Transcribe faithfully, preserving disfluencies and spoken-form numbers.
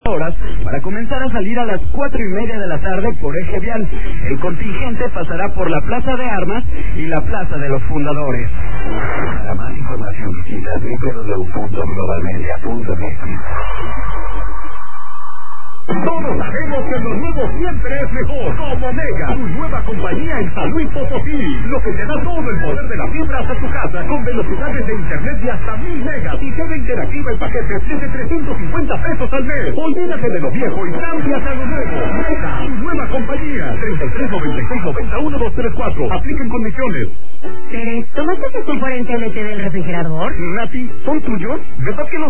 horas para comenzar a salir a las cuatro y media de la tarde por eje vial. El contingente pasará por la Plaza de Armas y la Plaza de los Fundadores. Para más información visita w w w punto globalmedia punto net. Todos sabemos que lo nuevo siempre es mejor. Como Mega, tu nueva compañía en San Luis Potosí, lo que te da todo el poder de la fibra hasta tu casa, con velocidades de internet de hasta mil megas y T V interactiva en paquetes desde trescientos cincuenta pesos al mes. Olvídate de lo viejo y cámbiate a lo nuevo. Mega, tu nueva compañía. treinta y tres noventa y seis noventa y uno doscientos treinta y cuatro. Apliquen condiciones. Tere, ¿tomaste ese componente L T del refrigerador? Nati, ¿son tuyos? ¿Verdad que los